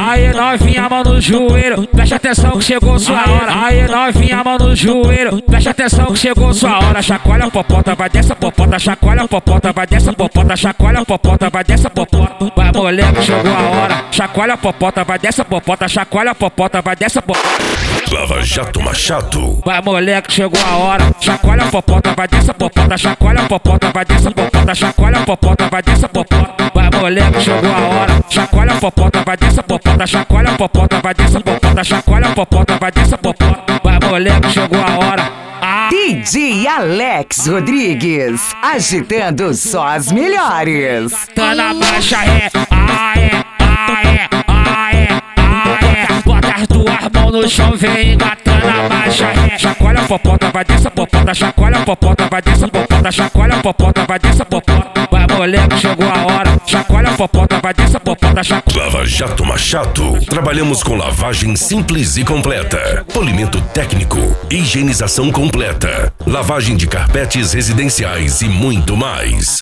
Aí novinha, mão no joelho, preste atenção que chegou sua hora. Aí novinha, mão no joelho, preste atenção que chegou sua hora. Chacoalha a popota, vai dessa popota, chacoalha a popota, vai dessa popota, chacoalha a popota, vai dessa popota. Vai moleque, chegou a hora. Chacoalha a popota, vai dessa popota, chacoalha a popota, vai dessa popota. Lava Jato Machado. Vai moleque, chegou a hora. Chacoalha a popota, vai dessa popota, chacoalha a popota, vai dessa popota, chacoalha a popota, vai dessa popota. Vai moleque, chegou a hora. Chacoalha a popota, vai dessa popota, chacoalha a popota, vai dessa popota, chacoalha a popota, vai dessa popota. Vai moleque, chegou a hora. DJ Alex Rodrigues, agitando só as melhores. Tá na marcha, aê. Bota as duas mãos no chão, vem engatando a marcha, Chacoalha a popota, vai dessa popota, chacoalha a popota, vai dessa popota, chacoalha a popota, vai dessa popota. Vai moleque, chegou a hora. Chacoalha a popota, vai dessa popota, chacoalha. Lava Jato Machado. Trabalhamos com lavagem simples e completa, polimento técnico, higienização completa, lavagem de carpetes residenciais e muito mais.